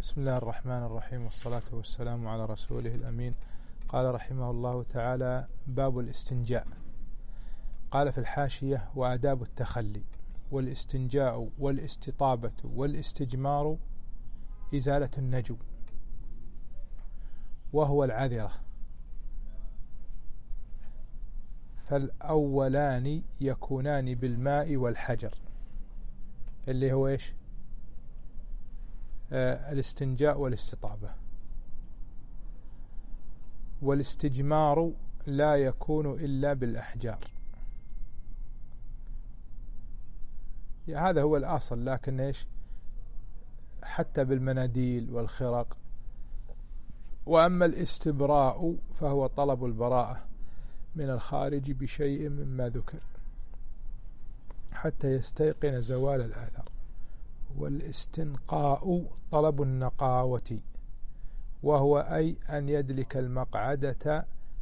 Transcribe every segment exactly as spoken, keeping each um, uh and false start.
بسم الله الرحمن الرحيم، والصلاة والسلام على رسوله الأمين. قال رحمه الله تعالى: باب الاستنجاء. قال في الحاشية: وآداب التخلي. والاستنجاء والاستطابة والاستجمار إزالة النجو، وهو العذرة. فالأولان يكونان بالماء والحجر، اللي هو إيش؟ آه الاستنجاء والاستطابة. والاستجمار لا يكون إلا بالأحجار. هذا هو الأصل، لكن إيش حتى بالمناديل والخرق. وأما الاستبراء فهو طلب البراءة من الخارج بشيء مما ذكر حتى يستيقن زوال الآثار. والاستنقاء طلب النقاوة، وهو أي أن يدلك المقعدة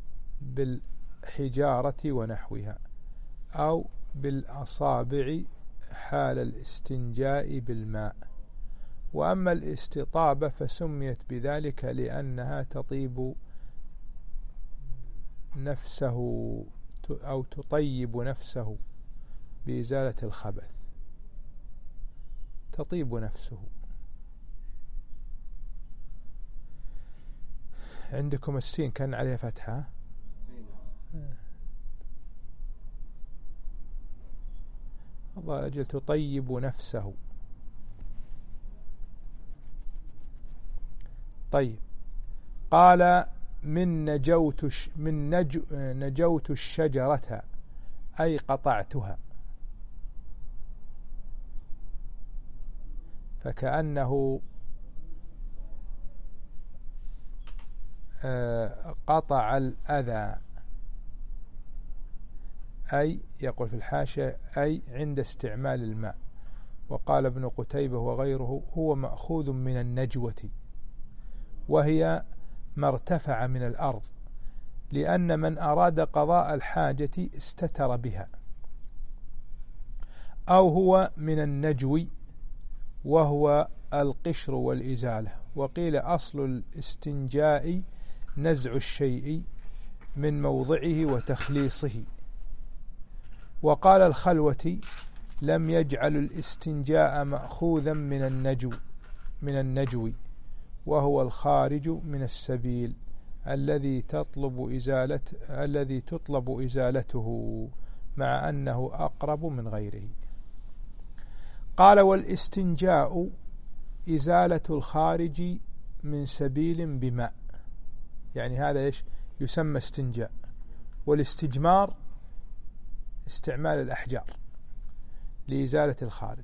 بالحجارة ونحوها، أو بالأصابع حال الاستنجاء بالماء. وأما الاستطابة فسميت بذلك لأنها تطيب نفسه أو تطيب نفسه بإزالة الخبث، تطيب نفسه. عندكم السين كان عليها فتحة، الله أجل، تطيب نفسه. طيب، قال: من نجوت من نجو نجوت الشجرة أي قطعتها. فكأنه قطع الأذى، أي يقول في الحاشية أي عند استعمال الماء. وقال ابن قتيبة وغيره: هو مأخوذ من النجوة، وهي ما ارتفع من الأرض، لأن من أراد قضاء الحاجة استتر بها. أو هو من النجو، وهو القشر والإزالة. وقيل أصل الاستنجاء نزع الشيء من موضعه وتخليصه. وقال الخلوة: لم يجعل الاستنجاء مأخوذا من النجو من النجو وهو الخارج من السبيل الذي تطلب إزالة الذي تطلب إزالته، مع أنه أقرب من غيره. قال: والاستنجاء إزالة الخارج من سبيل بماء، يعني هذا إيش يسمى استنجاء. والاستجمار استعمال الأحجار لإزالة الخارج.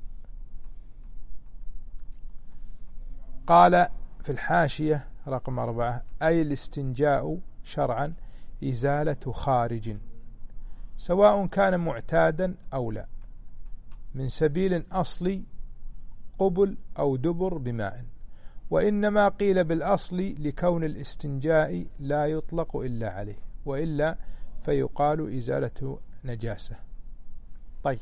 قال في الحاشية رقم أربعة: أي الاستنجاء شرعا إزالة خارج، سواء كان معتادا أو لا، من سبيل أصلي قبل أو دبر بماء. وإنما قيل بالأصل لكون الاستنجاء لا يطلق إلا عليه، وإلا فيقال إزالة نجاسة. طيب،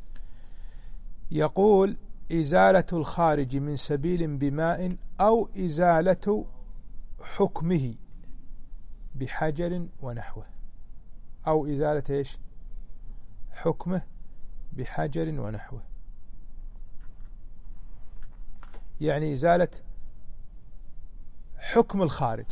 يقول: إزالة الخارج من سبيل بماء، أو إزالة حكمه بحجر ونحوه. أو إزالة إيش؟ حكمه بحجر ونحوه، يعني إزالة حكم الخارج.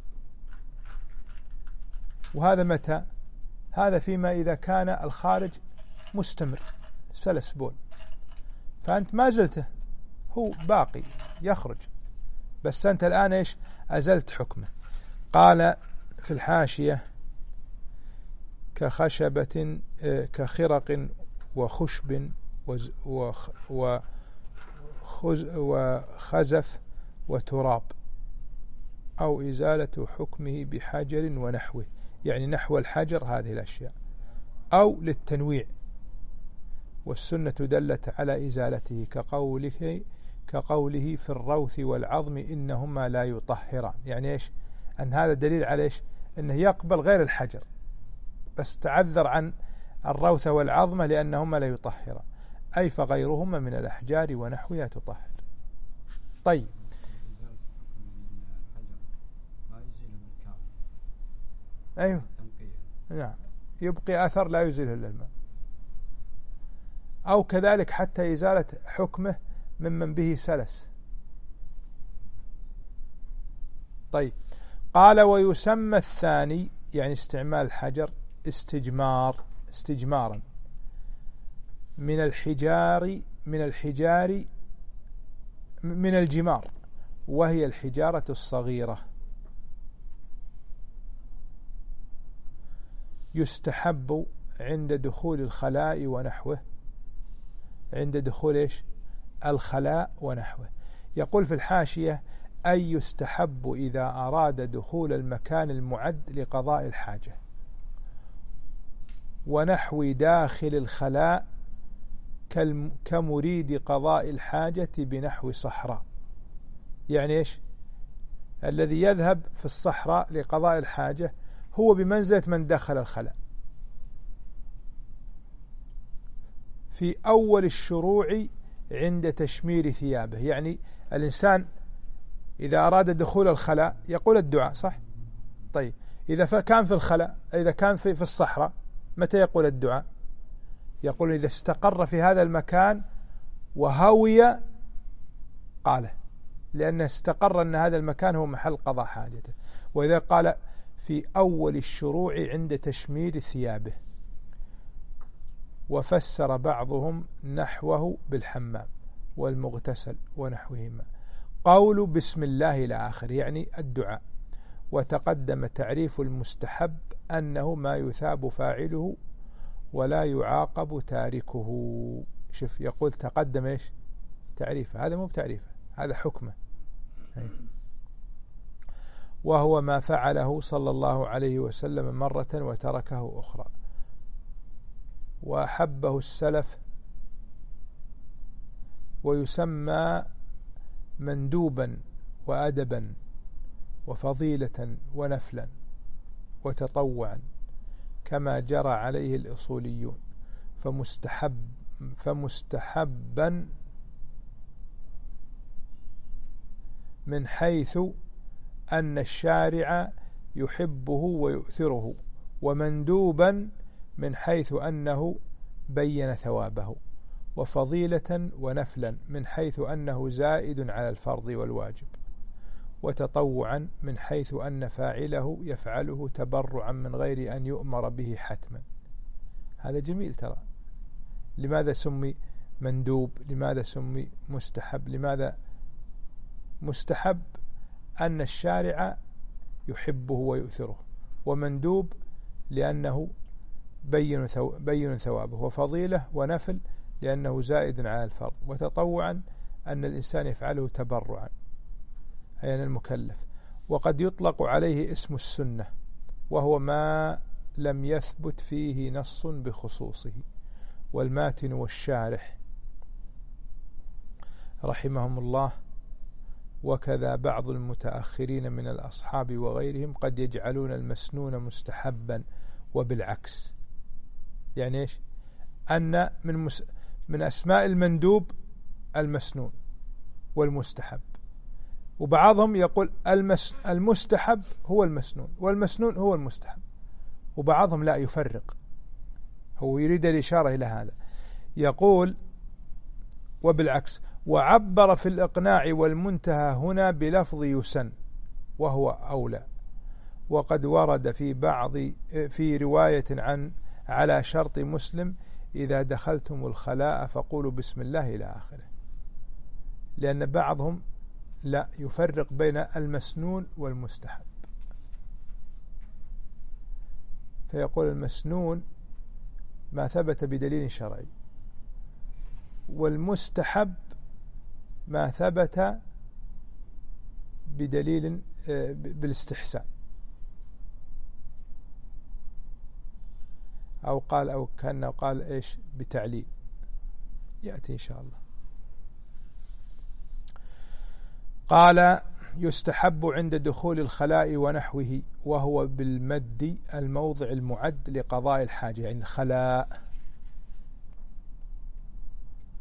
وهذا متى؟ هذا فيما إذا كان الخارج مستمر سلس بول، فأنت ما زلته، هو باقي يخرج، بس أنت الآن إيش؟ أزلت حكمه. قال في الحاشية: كخشبة كخرق وخشب وخزف وتراب، أو إزالة حكمه بحجر ونحوه، يعني نحو الحجر هذه الأشياء، أو للتنويع. والسنة دلت على إزالته، كقوله كقوله في الروث والعظم إنهما لا يطهران، يعني إيش؟ أن هذا دليل على إيش؟ أنه يقبل غير الحجر، بس تعذر عن الروث والعظم لأنهما لا يطهران، أي فغيرهما من الأحجار ونحوها تطهر. طيب، أيوه نعم يبقي أثر لا يزيله إلا الماء. أو كذلك حتى إزالة حكمه ممن به سلس. طيب قال ويسمى الثاني يعني استعمال الحجر استجمار استجمارا من الحجار من الحجار من الجمار وهي الحجارة الصغيرة. يستحب عند دخول الخلاء ونحوه عند دخول إيش الخلاء ونحوه. يقول في الحاشية أي يستحب إذا أراد دخول المكان المعد لقضاء الحاجة ونحو داخل الخلاء كمريد قضاء الحاجة بنحو صحراء. يعني إيش الذي يذهب في الصحراء لقضاء الحاجة هو بمنزلة من دخل الخلاء في أول الشروع عند تشمير ثيابه. يعني الإنسان إذا أراد دخول الخلاء يقول الدعاء صح. طيب إذا كان في الخلاء إذا كان في, في الصحراء متى يقول الدعاء؟ يقول إذا استقر في هذا المكان وهوي قاله لأنه استقر أن هذا المكان هو محل قضاء حاجته. وإذا قال في أول الشروع عند تشمير ثيابه. وفسر بعضهم نحوه بالحمام والمغتسل ونحوهما قول بسم الله إلى آخر يعني الدعاء. وتقدم تعريف المستحب أنه ما يثاب فاعله ولا يعاقب تاركه. شوف يقول تقدم إيش تعريفه هذا مو بتعريفه هذا حكمه. وهو ما فعله صلى الله عليه وسلم مرة وتركه أخرى وأحبه السلف. ويسمى مندوبا وأدبا وفضيلة ونفلا وتطوعا كما جرى عليه الأصوليون. فمستحب فمستحبا من حيث أن الشارع يحبه ويؤثره ومندوبا من حيث أنه بين ثوابه وفضيلة ونفلا من حيث أنه زائد على الفرض والواجب وتطوعا من حيث أن فاعله يفعله تبرعا من غير أن يؤمر به حتما. هذا جميل ترى. لماذا سمي مندوب؟ لماذا سمي مستحب؟ لماذا مستحب؟ أن الشارع يحبه ويؤثره ومندوب لأنه بين بين ثوابه وفضيلة ونفل لأنه زائد على الفرض وتطوعا أن الإنسان يفعله تبرعا أي المكلف. وقد يطلق عليه اسم السنة وهو ما لم يثبت فيه نص بخصوصه. والماتن والشارح رحمهم الله وكذا بعض المتأخرين من الأصحاب وغيرهم قد يجعلون المسنون مستحبا وبالعكس. يعني إيش؟ أن من, مس من أسماء المندوب المسنون والمستحب. وبعضهم يقول المس المستحب هو المسنون والمسنون هو المستحب. وبعضهم لا يفرق هو يريد الإشارة إلى هذا. يقول وبالعكس. وعبر في الإقناع والمنتهى هنا بلفظ يسن وهو أولى. وقد ورد في بعض في رواية عن على شرط مسلم إذا دخلتم الخلاء فقولوا بسم الله إلى آخره. لأن بعضهم لا يفرق بين المسنون والمستحب فيقول المسنون ما ثبت بدليل شرعي والمستحب ما ثبت بدليل بالاستحسان. أو قال أو كأنه قال إيش بتعليل يأتي إن شاء الله. قال يستحب عند دخول الخلاء ونحوه وهو بالمد الموضع المعد لقضاء الحاجة يعني الخلاء.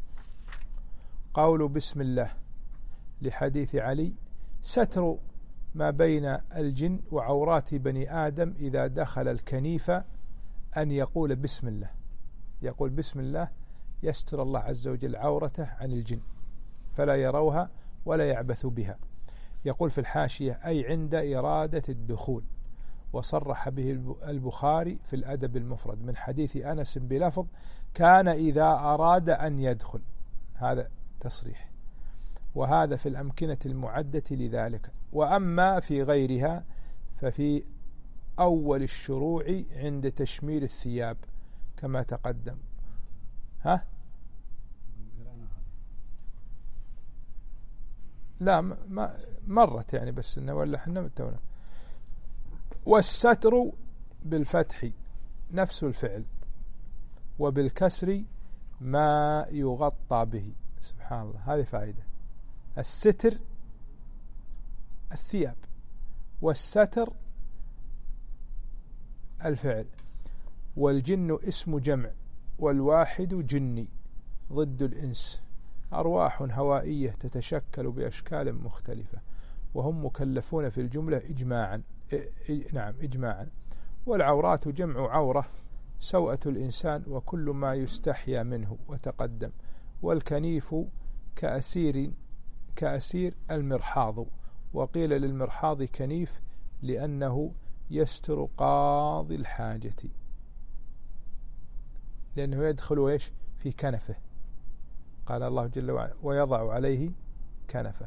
قول بسم الله لحديث علي ستر ما بين الجن وعورات بني آدم إذا دخل الكنيفة أن يقول بسم الله، يقول بسم الله يستر الله عز وجل عورته عن الجن فلا يروها ولا يعبث بها. يقول في الحاشية أي عند إرادة الدخول. وصرح به البخاري في الأدب المفرد من حديث أنس بلفظ كان إذا أراد أن يدخل، هذا تصريح، وهذا في الأمكنة المعدة لذلك. وأما في غيرها ففي أول الشروع عند تشمير الثياب كما تقدم. ها؟ لا ما مرت يعني، بس إنه ولا حنا متونا. والستر بالفتح نفس الفعل، وبالكسر ما يغطى به. سبحان الله، هذه فائدة. الستر الثياب، والستر الفعل. والجن اسم جمع، والواحد جني ضد الإنس، أرواح هوائية تتشكل بأشكال مختلفة، وهم مكلفون في الجملة إجماعا. نعم إجماعا. والعورات جمع عورة سوءة الإنسان وكل ما يستحيا منه وتقدم. والكنيف كأسير كأسير المرحاض، وقيل للمرحاض كنيف لأنه يستر قاضي الحاجة، لأنه يدخل ويش في كنفه. قال الله جل وعلا ويضع عليه كنفه.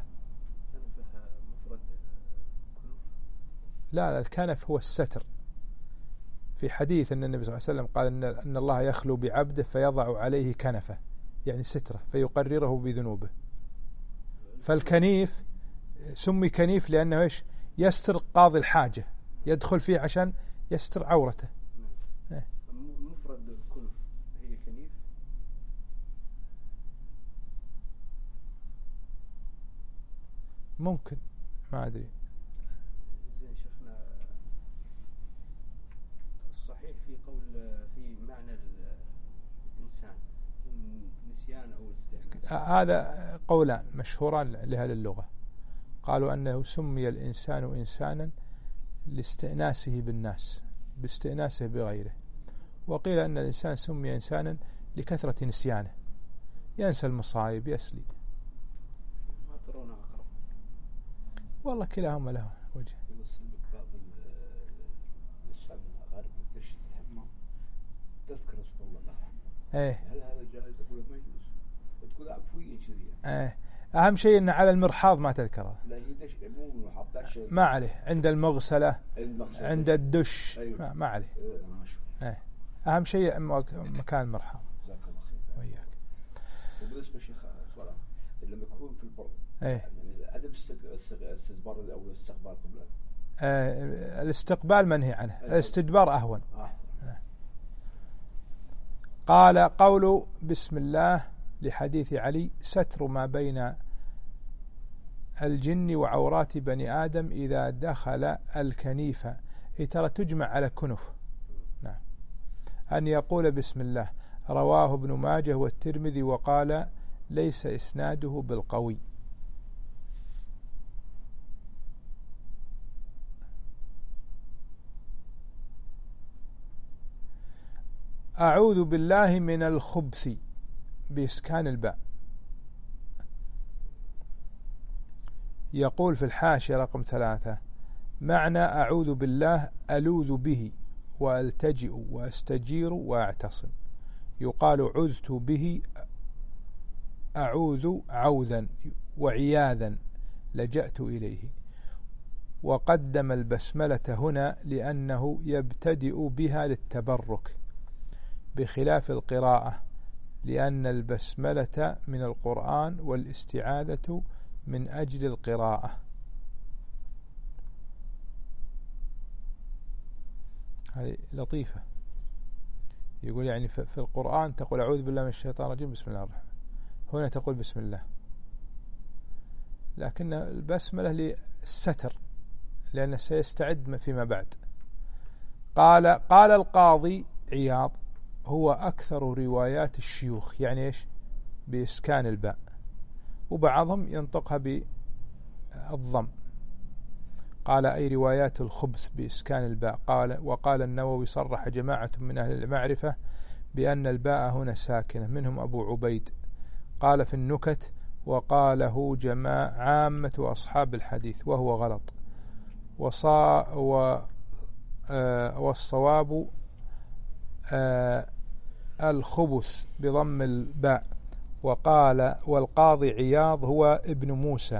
لا لا، الكنف هو الستر. في حديث أن النبي صلى الله عليه وسلم قال إن, أن الله يخلو بعبده فيضع عليه كنفه، يعني ستره، فيقرره بذنوبه. فالكنيف سمي كنيف لأنه إيش؟ يستر قاضي الحاجة، يدخل فيه عشان يستر عورته. مفرد كنف هي كنيف. ممكن، ما أدري. زين شيخنا، الصحيح في قول في معنى الإنسان نسيان أو استحناس، هذا قولان مشهوران لأهل اللغة. قالوا أنه سمي الإنسان إنسانا لاستئناسه بالناس، باستئناسه بغيره. وقيل أن الإنسان سمي إنسانا لكثرة نسيانه، ينسى المصائب يسلي. ما ترون أقرب؟ والله كلاهما له وجه. بعض الشعب الغربي تدش الحمام تذكر رسول الله معه. ايه. هل هذا جائز؟ أقول ما يجوز. تقول عفويا شريعة. ايه. أهم شيء أن على المرحاض ما تذكره. لا هي دش مو محطة. ما عليه. عند المغسلة، عند الدش. أيوة. ما, ما عليه. إيه. ايه. أهم شيء مكان المرحاض. جزاك الله خير. وياك. وبالنسبة شيخ سؤال، لما يكون في البر. ايه. يعني عدم استدبار أو استقبال قبل. آه الاستقبال منهي عنه، الاستدبار أهون. آه. قال قول بسم الله لحديث علي ستر ما بين الجن وعورات بني آدم إذا دخل الكنيفة. ترى تجمع على كنف. نعم. أن يقول بسم الله. رواه ابن ماجه والترمذي وقال ليس إسناده بالقوي. أعوذ بالله من الخبث بإسكان الباء. يقول في الحاشية رقم ثلاثة معنى أعوذ بالله ألوذ به وألتجئ وأستجير وأعتصم. يقال عذت به أعوذ عوذا وعياذا لجأت إليه. وقدم البسملة هنا لأنه يبتدئ بها للتبرك بخلاف القراءة، لأن البسملة من القرآن والاستعاذة من أجل القراءة. هذه لطيفة. يقول يعني في القرآن تقول أعوذ بالله من الشيطان الرجيم بسم الله الرحمن، هنا تقول بسم الله، لكن البسملة للستر لأنه سيستعد فيما بعد. قال قال القاضي عياض هو أكثر روايات الشيوخ، يعني إيش؟ بإسكان الباء، وبعضهم ينطقها بالضم. قال أي روايات الخبث بإسكان الباء. قال وقال النووي صرح جماعة من أهل المعرفة بأن الباء هنا ساكنة منهم أبو عبيد. قال في النكت وقاله جماعة عامة أصحاب الحديث وهو غلط، وصا و آه والصواب آه الخبث بضم الباء. وقال والقاضي عياض هو ابن موسى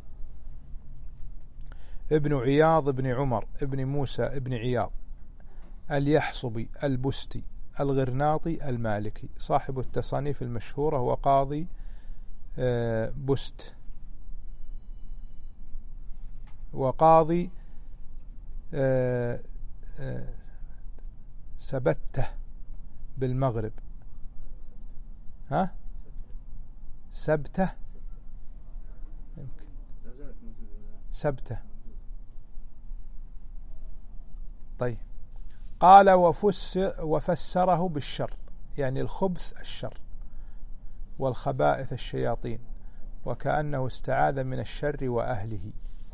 ابن عياض ابن عمر ابن موسى ابن عياض اليحصبي البستي الغرناطي المالكي صاحب التصانيف المشهورة، وقاضي بست وقاضي سبته بالمغرب. ها سبته يمكن سبته. طيب قال وفسر وفسره بالشر، يعني الخبث الشر والخبائث الشياطين، وكأنه استعاذ من الشر وأهله.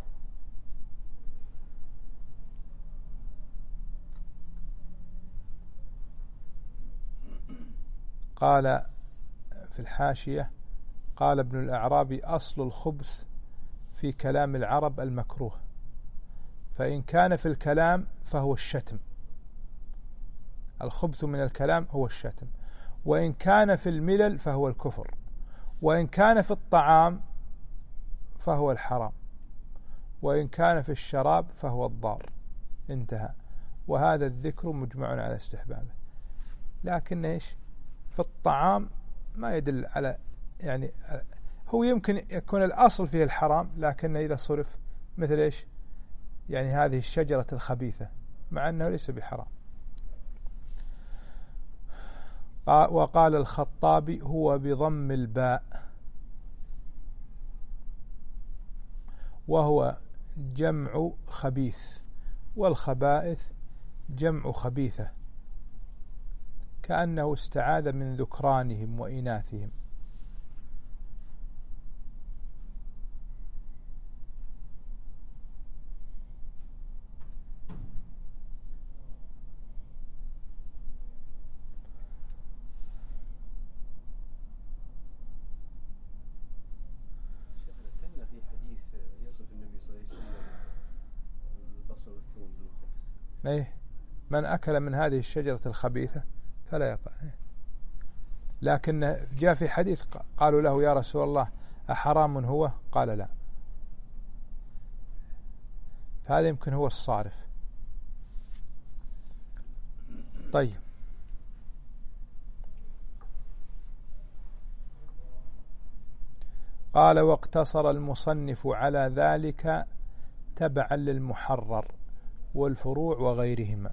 قال في الحاشية قال ابن الأعرابي أصل الخبث في كلام العرب المكروه، فإن كان في الكلام فهو الشتم، الخبث من الكلام هو الشتم، وإن كان في الملل فهو الكفر، وإن كان في الطعام فهو الحرام، وإن كان في الشراب فهو الضار. انتهى. وهذا الذكر مجمع على استحبابه، لكن إيش في الطعام ما يدل على، يعني هو يمكن يكون الأصل فيه الحرام، لكن إذا صرف مثل إيش يعني هذه الشجرة الخبيثة مع أنه ليس بحرام. وقال الخطابي هو بضم الباء، وهو جمع خبيث، والخبائث جمع خبيثة، كأنه استعاذ من ذكرانهم وإناثهم. إيه من أكل من هذه الشجرة الخبيثة فلا يقع. لكن جاء في حديث قالوا له يا رسول الله أحرام هو؟ قال لا. فهذا يمكن هو الصارف. طيب قال واقتصر المصنف على ذلك تبعا للمحرر والفروع وغيرهما.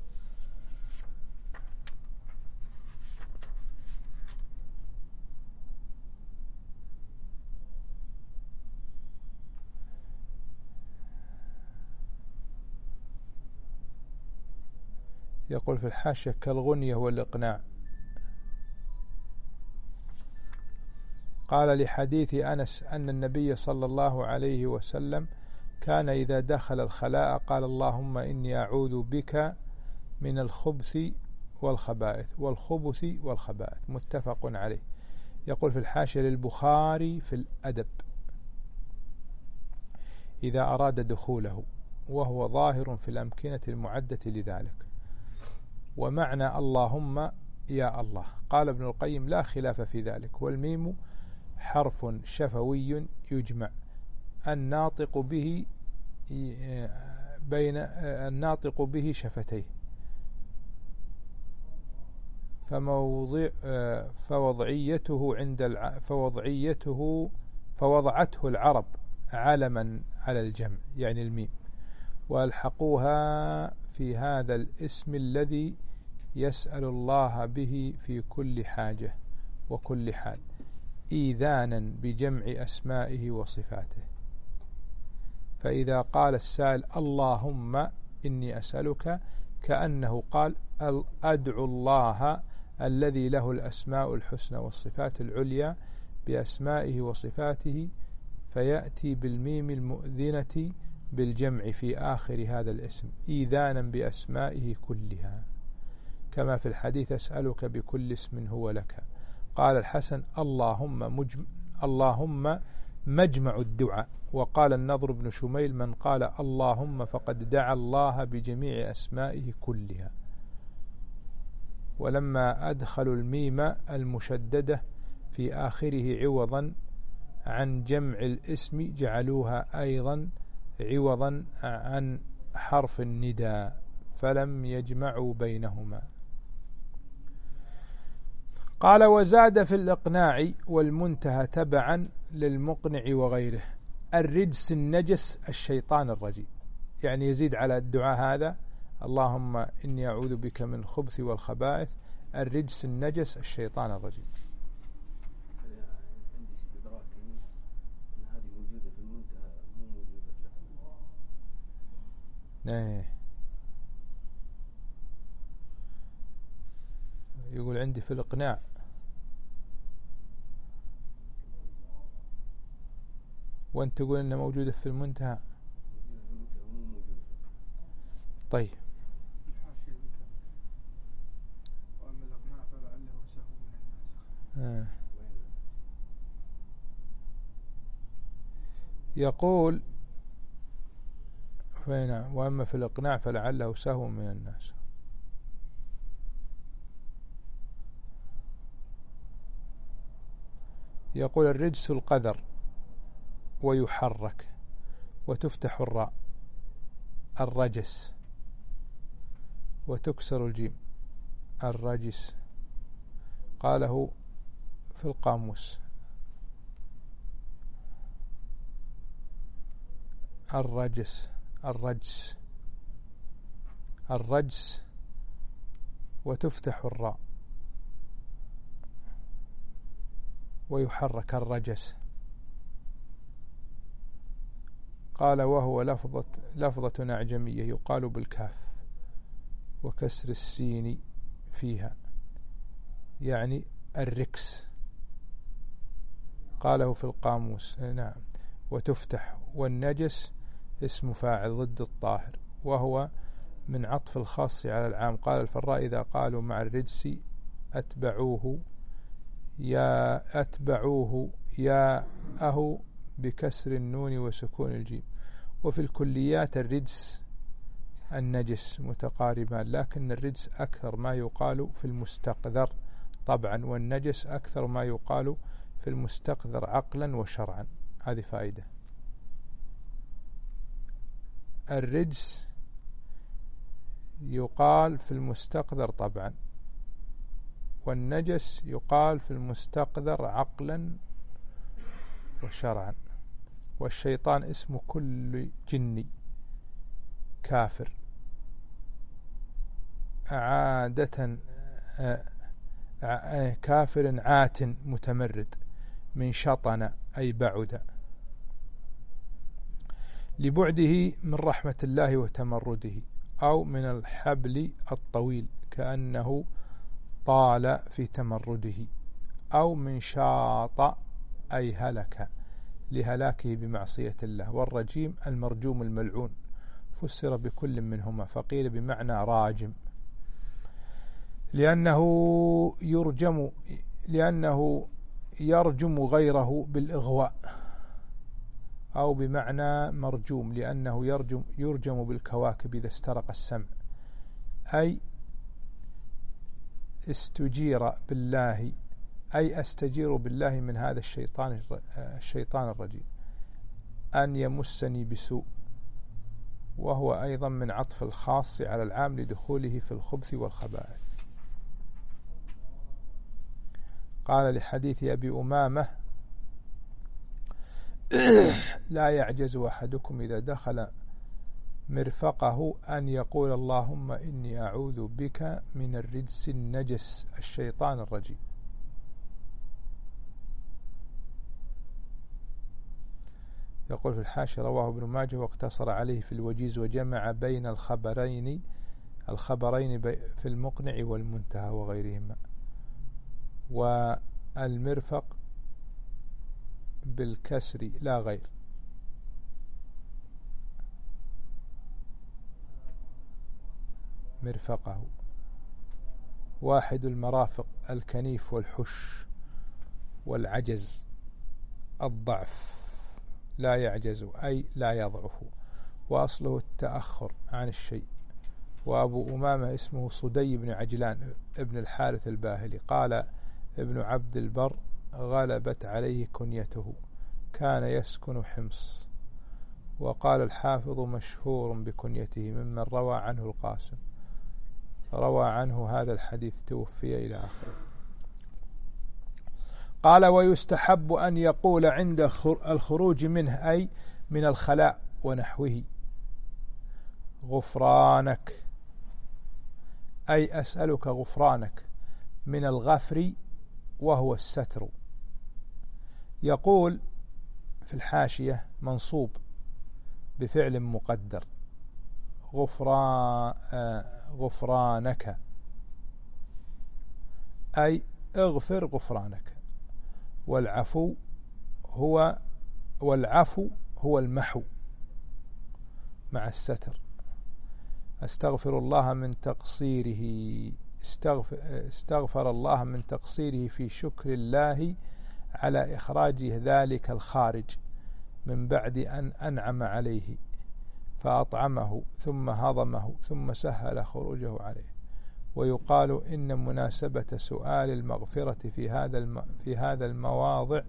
يقول في الحاشية كالغنية والإقناع. قال لحديث أنس أن النبي صلى الله عليه وسلم كان إذا دخل الخلاء قال اللهم إني أعوذ بك من الخبث والخبائث والخبث والخبائث، متفق عليه. يقول في الحاشية للبخاري في الأدب إذا أراد دخوله، وهو ظاهر في الأمكنة المعدة لذلك. ومعنى اللهم يا الله. قال ابن القيم لا خلاف في ذلك، والميم حرف شفوي يجمع الناطق به بين الناطق به شفتيه، فموضع فوضعيته عند الع فوضعيته فوضعته العرب علما على الجمع يعني الميم، والحقوها في هذا الاسم الذي يسأل الله به في كل حاجة وكل حال، إيذانا بجمع أسمائه وصفاته. فإذا قال السائل اللهم إني أسألك، كأنه قال أدعو الله الذي له الأسماء الحسنى والصفات العليا بأسمائه وصفاته، فيأتي بالميم المؤذنة بالجمع في آخر هذا الاسم إيذانا بأسمائه كلها، كما في الحديث أسألك بكل اسم هو لك. قال الحسن اللهم, مجم اللهم مجمع الدعاء. وقال النضر بن شميل من قال اللهم فقد دعا الله بجميع أسمائه كلها. ولما أدخلوا الميم المشددة في آخره عوضا عن جمع الاسم جعلوها أيضا عوضا عن حرف النداء فلم يجمعوا بينهما. قال وزاد في الإقناع والمنتهى تبعا للمقنع وغيره الرجس النجس الشيطان الرجيم، يعني يزيد على الدعاء هذا اللهم إني أعوذ بك من خبث والخبائث الرجس النجس الشيطان الرجيم. عندي استدراك أن هذه موجودة في المنتهى مو موجودة في الإقناع. يقول عندي في الإقناع وانت تقول انها موجودة في المنتهى. طيب آه. يقول فين وأما في الإقناع فلعله سهو من الناس. يقول الرجس القذر ويحرك وتفتح الراء الرجس وتكسر الجيم الرجس. قاله في القاموس الرجس الرجس الرجس وتفتح الراء ويحرك الرجس. قال وهو لفظة, لفظة أعجمية يقال بالكاف وكسر السين فيها يعني الركس. قاله في القاموس نعم. وتفتح والنجس اسم فاعل ضد الطاهر وهو من عطف الخاص على العام. قال الفراء إذا قالوا مع الرجس أتبعوه يا أتبعوه يا أهو بكسر النون وسكون الجيم. وفي الكليات الرجس النجس متقاربان لكن الرجس أكثر ما يقال في المستقذر طبعا والنجس أكثر ما يقال في المستقذر عقلا وشرعا. هذه فائدة. الرجس يقال في المستقذر طبعا والنجس يقال في المستقذر عقلا وشرعا. والشيطان اسم كل جني كافر عادة كافر عات متمرد من شطن أي بعد لبعده من رحمة الله وتمرده أو من الحبل الطويل كأنه طال في تمرده أو من شاط أي هلك لهلاكه بمعصية الله. والرجيم المرجوم الملعون فسر بكل منهما فقيل بمعنى راجم لأنه يرجم لأنه يرجم غيره بالإغواء أو بمعنى مرجوم لأنه يرجم, يرجم بالكواكب إذا استرق السمع أي استجير بالله أي أستجير بالله من هذا الشيطان الشيطان الرجيم أن يمسني بسوء. وهو أيضا من عطف الخاص على العام لدخوله في الخبث والخبائث. قال لحديث أبي أمامة لا يعجز أحدكم إذا دخل مرفقه أن يقول اللهم إني أعوذ بك من الرجس النجس الشيطان الرجيم. يقول في الحاشية رواه ابن ماجه واقتصر عليه في الوجيز وجمع بين الخبرين الخبرين في المقنع والمنتهى وغيرهما. والمرفق بالكسر لا غير. مرفقه. واحد المرافق الكنيف والحش والعجز، الضعف لا يعجز أي لا يضعف، وأصله التأخر عن الشيء. وأبو أمامة اسمه صدي بن عجلان ابن الحارث الباهلي. قال ابن عبد البر غلبت عليه كنيته، كان يسكن حمص. وقال الحافظ مشهور بكنيته ممن روى عنه القاسم، روى عنه هذا الحديث توفي إلى آخره. قال ويستحب أن يقول عند الخروج منه أي من الخلاء ونحوه غفرانك، أي أسألك غفرانك، من الغفر وهو الستر. يقول في الحاشية منصوب بفعل مقدر، غفران غفرانك أي اغفر غفرانك. والعفو هو والعفو هو المحو مع الستر. استغفر الله من تقصيره، استغفر, استغفر الله من تقصيره في شكر الله على إخراجه ذلك الخارج من بعد أن أنعم عليه فأطعمه ثم هضمه ثم سهل خروجه عليه. ويقال إن مناسبة سؤال المغفرة في هذا الم... في هذا المواضع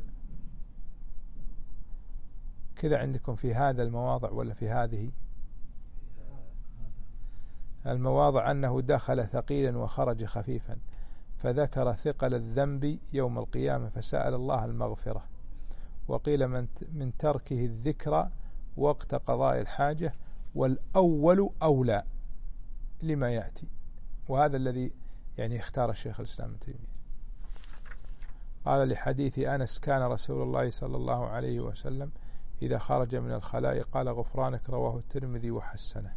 كذا عندكم، في هذا المواضع ولا في هذه المواضع، أنه دخل ثقيلا وخرج خفيفا، فذكر ثقل الذنب يوم القيامة فسأل الله المغفرة. وقيل من, من تركه الذكر وقت قضاء الحاجة، والأول أولى لما يأتي. وهذا الذي يعني اختار الشيخ الإسلام ابن تيمية. قال لحديث أنس كان رسول الله صلى الله عليه وسلم إذا خرج من الخلاء قال غفرانك، رواه الترمذي وحسنه.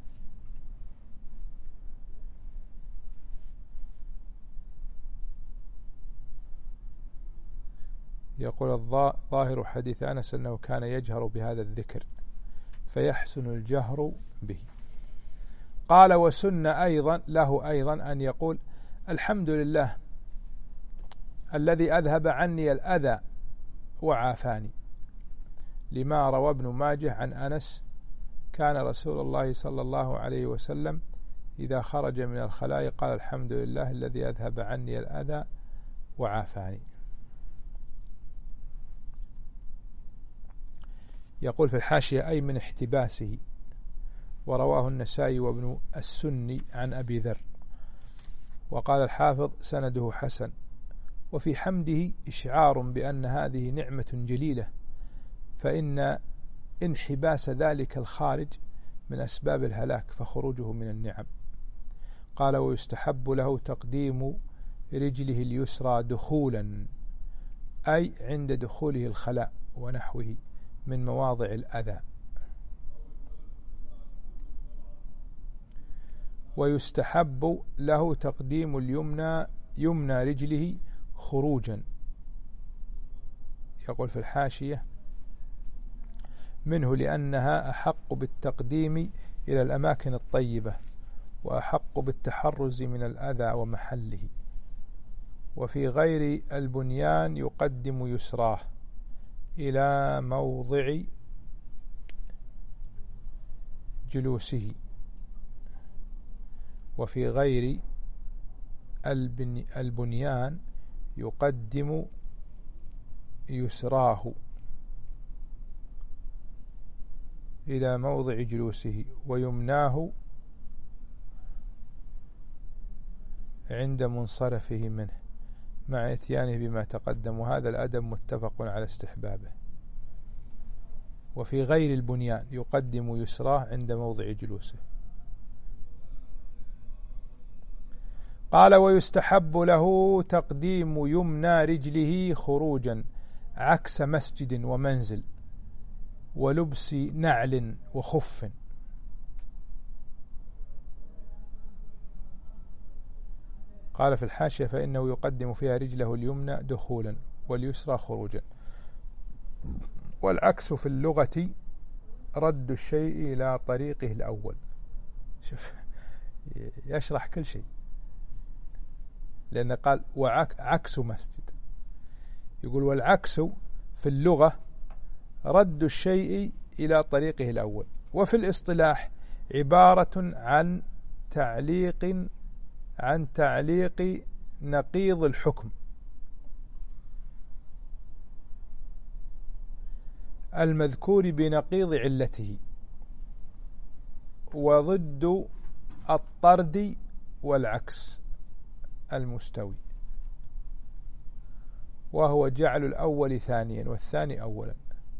يقول الظاهر حديث أنس أنه كان يجهر بهذا الذكر فيحسن الجهر به. قال وسن أيضا له أيضا أن يقول الحمد لله الذي أذهب عني الأذى وعافاني، لما روى ابن ماجه عن أنس كان رسول الله صلى الله عليه وسلم إذا خرج من الخلاء قال الحمد لله الذي أذهب عني الأذى وعافاني. يقول في الحاشية أي من احتباسه. ورواه النسائي وابن السني عن أبي ذر. وقال الحافظ سنده حسن. وفي حمده إشعار بأن هذه نعمة جليلة، فإن انحباس ذلك الخارج من أسباب الهلاك فخروجه من النعم. قال ويستحب له تقديم رجله اليسرى دخولا، أي عند دخوله الخلاء ونحوه من مواضع الأذى. ويستحب له تقديم اليمنى يمنى رجله خروجا. يقول في الحاشية منه لأنها أحق بالتقديم إلى الأماكن الطيبة وأحق بالتحرز من الأذى ومحله. وفي غير البنيان يقدم يسراه إلى موضع جلوسه. وفي غير البنيان يقدم يسراه إلى موضع جلوسه، ويمناه عند منصرفه منه مع اتيانه بما تقدم. وهذا الأدب متفق على استحبابه. وفي غير البنيان يقدم يسراه عند موضع جلوسه. قال ويستحب له تقديم يمنى رجله خروجا عكس مسجد ومنزل ولبس نعل وخف. قال في الحاشية فإنه يقدم فيها رجله اليمنى دخولا واليسرى خروجا. والعكس في اللغة رد الشيء إلى طريقه الأول. شوف يشرح كل شيء، لأنه قال وعكس مسجد. يقول والعكس في اللغة رد الشيء إلى طريقه الأول، وفي الاصطلاح عبارة عن تعليق عن تعليق نقيض الحكم المذكور بنقيض علته، وضد الطرد والعكس المستوي، وهو جعل الأول ثانيا والثاني أولا.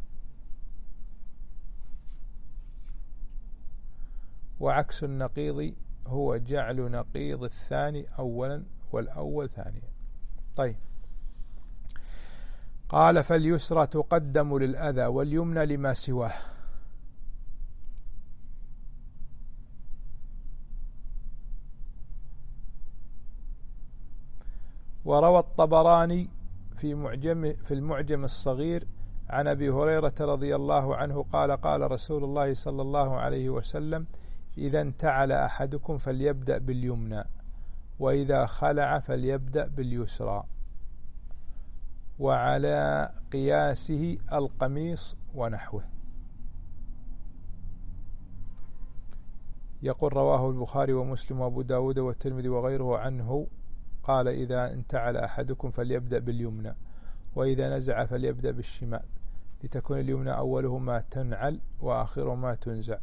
وعكس النقيض هو جعل نقيض الثاني أولا والأول ثانيا. طيب، قال فاليسرى تقدم للأذى واليمنى لما سواه. وروى الطبراني في معجم في المعجم الصغير عن أبي هريرة رضي الله عنه قال قال رسول الله صلى الله عليه وسلم إذا انتعل أحدكم فليبدأ باليمنى، وإذا خلع فليبدأ باليسرى، وعلى قياسه القميص ونحوه. يقول رواه البخاري ومسلم وأبو داود والترمذي وغيره عنه قال إذا انتعل أحدكم فليبدأ باليمنى، وإذا نزع فليبدأ بالشمال، لتكون اليمنى أوله ما تنعل وآخره ما تنزع.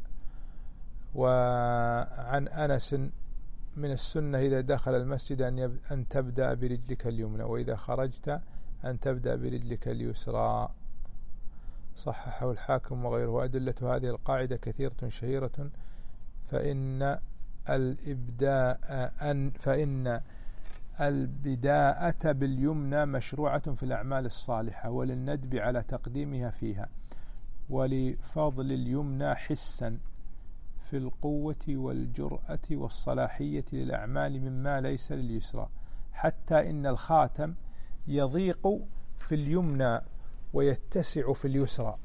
وعن أنس من السنة إذا دخل المسجد أن تبدأ برجلك اليمنى، وإذا خرجت أن تبدأ برجلك اليسرى. صححه الحاكم وغيره. أدلة هذه القاعدة كثيرة شهيرة، فإن الإبداء أن فإن البداءة باليمنى مشروعة في الأعمال الصالحة، وللندب على تقديمها فيها، ولفضل اليمنى حسا في القوة والجرأة والصلاحية للأعمال مما ليس لليسرى، حتى إن الخاتم يضيق في اليمنى ويتسع في اليسرى.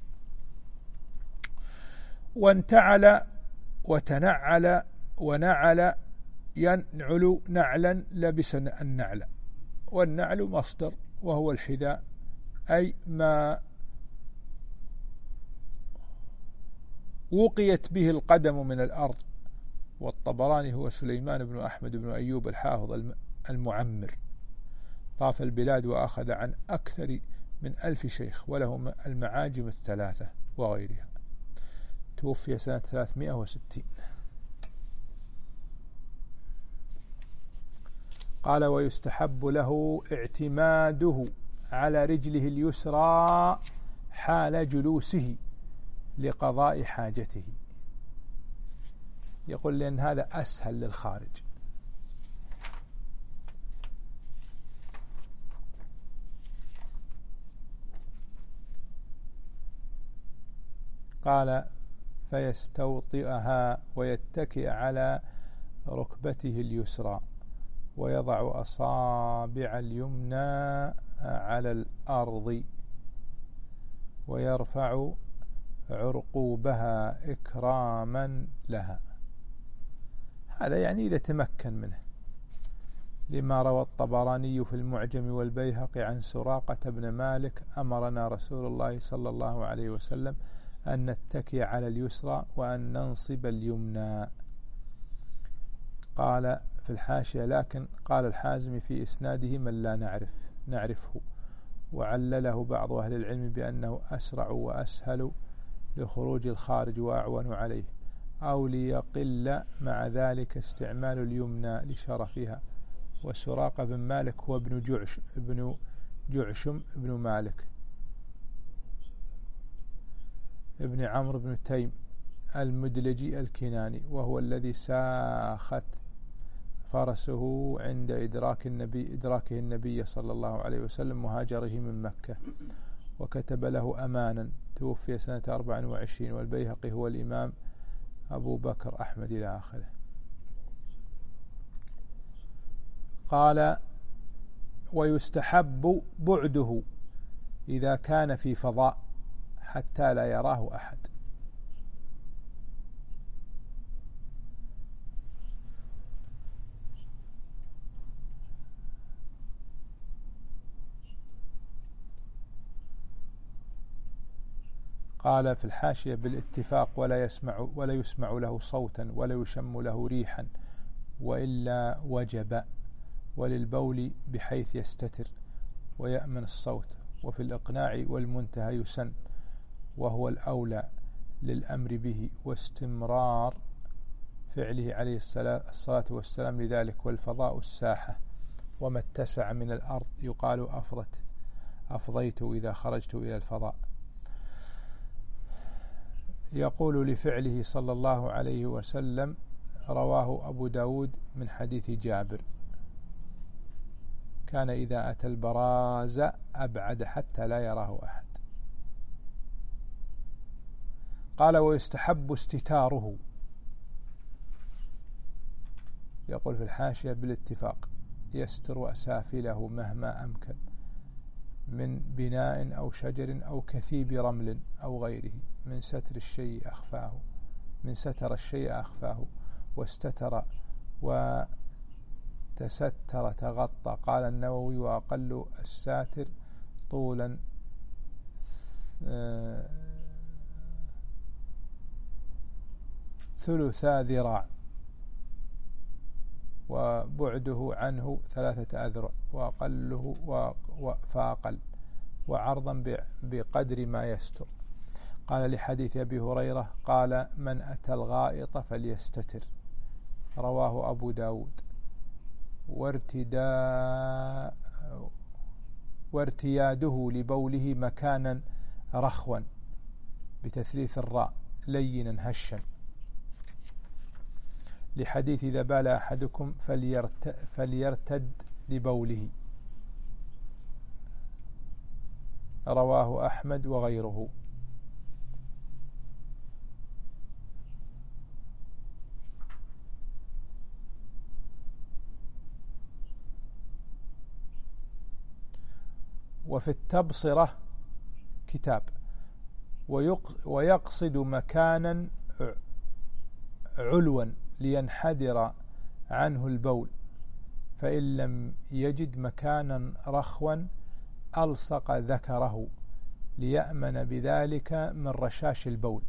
وانتعل وتنعل ونعل ينعل نعلا لبس النعل، والنعل مصدر وهو الحذاء، أي ما وقيت به القدم من الأرض. والطبراني هو سليمان بن أحمد بن أيوب الحافظ المعمر، طاف البلاد وأخذ عن أكثر من ألف شيخ، وله المعاجم الثلاثة وغيرها. توفي سنة ثلاثمائة وستين. قال ويستحب له اعتماده على رجله اليسرى حال جلوسه لقضاء حاجته. يقول لأن هذا أسهل للخارج. قال فيستوطئها ويتكئ على ركبته اليسرى، ويضع أصابع اليمنى على الأرض، ويرفع عرقوبها إكراما لها. هذا يعني إذا تمكن منه، لما روى الطبراني في المعجم والبيهقي عن سراقة بن مالك أمرنا رسول الله صلى الله عليه وسلم أن نتكي على اليسرى وأن ننصب اليمنى. قال في الحاشية لكن قال الحازم في إسناده من لا نعرف نعرفه، وعلله بعض أهل العلم بأنه أسرع وأسهل لخروج الخارج وأعون عليه، أو ليقل مع ذلك استعمال اليمنى لشرفها. وسراقة بن مالك هو ابن جعش ابن جعشم ابن مالك ابن عمرو بن تيم المدلجي الكناني، وهو الذي ساخت فرسه عند إدراك النبي إدراكه النبي صلى الله عليه وسلم مهاجره من مكة، وكتب له أمانا. توفي سنة أربع وعشرين. والبيهقي هو الإمام أبو بكر أحمد إلى آخره. قال ويستحب بعده إذا كان في فضاء حتى لا يراه أحد. قال في الحاشية بالاتفاق ولا يسمع ولا يسمع له صوتا ولا يشم له ريحا وإلا وجب، وللبول بحيث يستتر ويأمن الصوت، وفي الإقناع والمنتهى يسن، وهو الأولى للأمر به واستمرار فعله عليه الصلاة والسلام لذلك. والفضاء الساحة وما اتسع من الأرض يقال أفضت أفضيت إذا خرجت إلى الفضاء. يقول لفعله صلى الله عليه وسلم رواه أبو داود من حديث جابر كان إذا أتى البراز أبعد حتى لا يراه أحد. قال ويستحب استتاره، يقول في الحاشية بالاتفاق يستر أسافله مهما أمكن من بناء أو شجر أو كثيب رمل أو غيره، من ستر الشيء أخفاه من ستر الشيء أخفاه واستتر وتستر تغطى. قال النووي وأقل الساتر طولا ثلثا ذراع وبعده عنه ثلاثة أذرع وأقله فأقل وعرضا بقدر ما يستر. قال لحديث أبي هريرة قال من أتى الغائط فليستتر، رواه أبو داود. وارتداء وارتياده لبوله مكانا رخوا بتثليث الراء لينا هشا، لحديث إذا بال أحدكم فليرتد لبوله، رواه أحمد وغيره. وفي التبصرة كتاب ويقصد مكانا علوا لينحدر عنه البول، فإن لم يجد مكانا رخوا ألصق ذكره ليأمن بذلك من رشاش البول.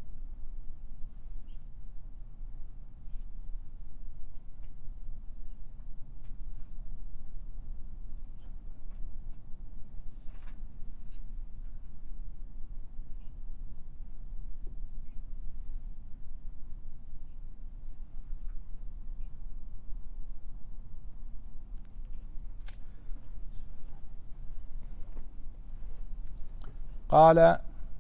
قال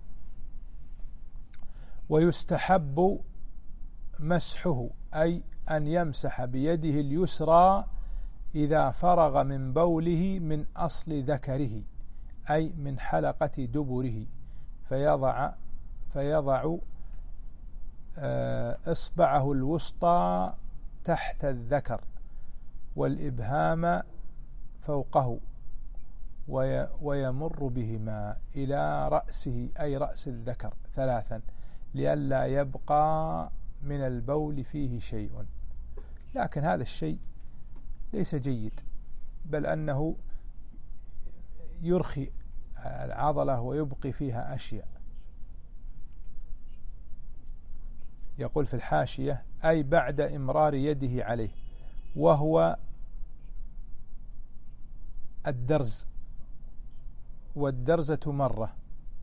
ويستحب مسحه، أي أن يمسح بيده اليسرى إذا فرغ من بوله من أصل ذكره، أي من حلقة دبره، فيضع فيضع إصبعه الوسطى تحت الذكر والإبهام فوقه ويمر بهما إلى رأسه، أي رأس الذكر ثلاثا، لئلا يبقى من البول فيه شيء. لكن هذا الشيء ليس جيد، بل أنه يرخي العضلة ويبقي فيها أشياء. يقول في الحاشية أي بعد إمرار يده عليه، وهو الدرز، والدرزة مرة،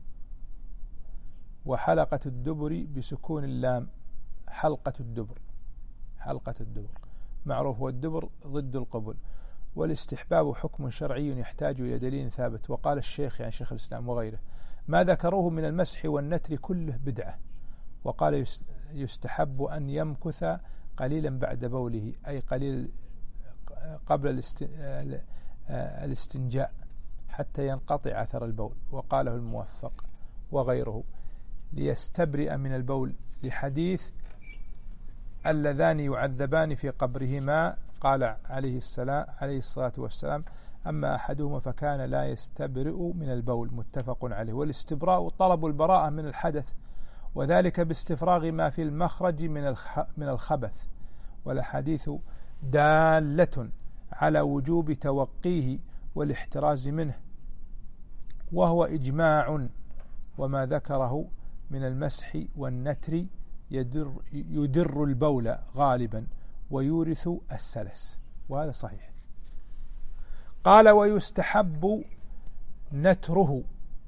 وحلقة الدبر بسكون اللام حلقة الدبر حلقة الدبر معروف، والدبر ضد القبل. والاستحباب حكم شرعي يحتاج إلى دليل ثابت. وقال الشيخ يعني شيخ الإسلام وغيره ما ذكروه من المسح والنتر كله بدعة. وقال يستحب أن يمكث قليلا بعد بوله، أي قليل قبل الاستنجاء حتى ينقطع أثر البول. وقاله الموفق وغيره ليستبرئ من البول، لحديث اللذان يعذبان في قبرهما، قال عليه السلام عليه الصلاة والسلام أما أحدهما فكان لا يستبرئ من البول، متفق عليه. والاستبراء طلب البراءة من الحدث، وذلك باستفراغ ما في المخرج من من الخبث، والحديث دالة على وجوب توقيه والاحتراز منه، وهو إجماع، وما ذكره من المسح والنتر يدر, يدر البول غالبا ويورث السلس، وهذا صحيح. قال ويستحب نتره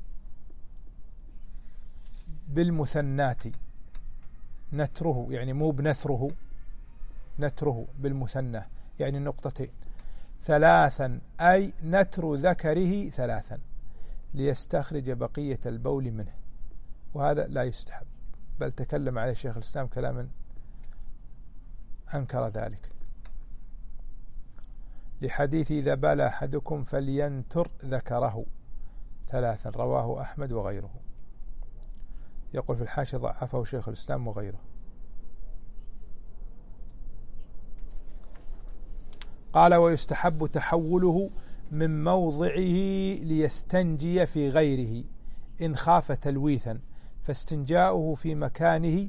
بالمثنات، نتره يعني مو بنثره، نتره بالمثنى يعني نقطتين، ثلاثا أي نتر ذكره ثلاثا ليستخرج بقية البول منه، وهذا لا يستحب، بل تكلم عليه شيخ الإسلام كلاما أنكر ذلك، لحديث إذا بال أحدكم فلينتر ذكره ثلاثا رواه أحمد وغيره. يقول في الحاشية ضعفه شيخ الإسلام وغيره. قال ويستحب تحوله من موضعه ليستنجي في غيره إن خاف تلويثا، فاستنجاؤه في مكانه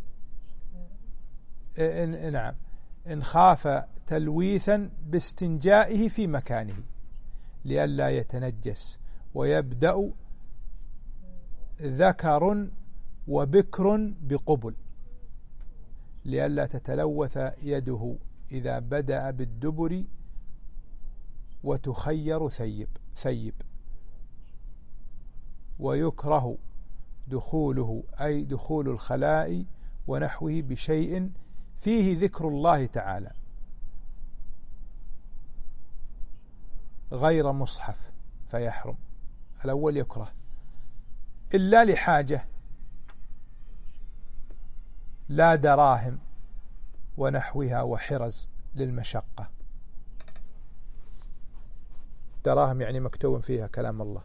إن نعم إن خاف تلويثا باستنجائه في مكانه لئلا يتنجس، ويبدأ ذكر وبكر بقبل لئلا تتلوث يده إذا بدأ بالدبر وتخير ثيب ثيب. ويكره دخوله أي دخول الخلاء ونحوه بشيء فيه ذكر الله تعالى غير مصحف فيحرم، الأول يكره إلا لحاجة لا دراهم ونحوها وحرز للمشقة، دراهم يعني مكتوب فيها كلام الله.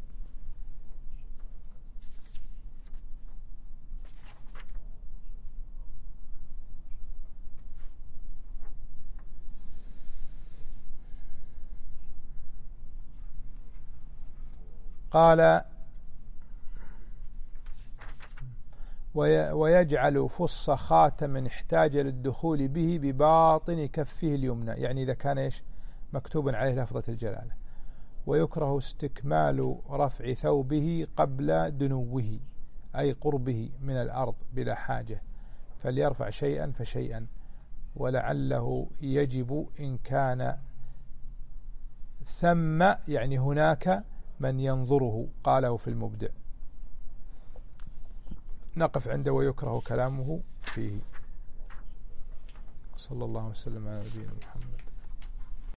قال ويجعل فص خاتم احتاج للدخول به بباطن كفه اليمنى، يعني إذا كان إيش مكتوبا عليه لفظة الجلالة. ويكره استكمال رفع ثوبه قبل دنوه أي قربه من الأرض بلا حاجة، فليرفع شيئا فشيئا، ولعله يجب إن كان ثم يعني هناك من ينظره، قاله في المبدع. نقف عنده ويكره كلامه فيه. صلى الله وسلم على نبينا محمد.